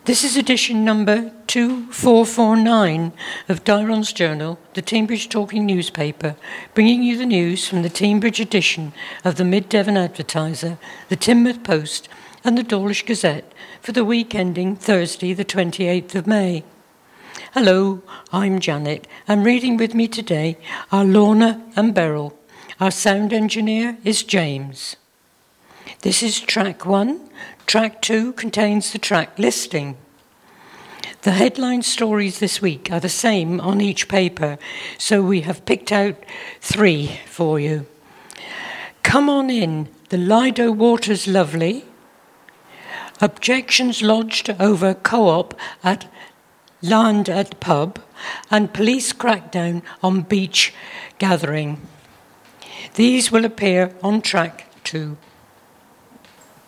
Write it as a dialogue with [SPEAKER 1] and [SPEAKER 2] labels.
[SPEAKER 1] This is edition number 2449 of Dairon's Journal, the Teignbridge Talking newspaper, bringing you the news from the Teignbridge edition of the Mid-Devon Advertiser, the Teignmouth Post and the Dawlish Gazette for the week ending Thursday the 28th of May. Hello, I'm Janet, and reading with me today are Lorna and Beryl. Our sound engineer is James. This is track 1. Track 2 contains the track listing. The headline stories this week are the same on each paper, so we have picked out 3 for you. Come on in, the Lido water's lovely. Objections lodged over co-op at Land at Pub, and police crackdown on beach gathering. These will appear on track 2.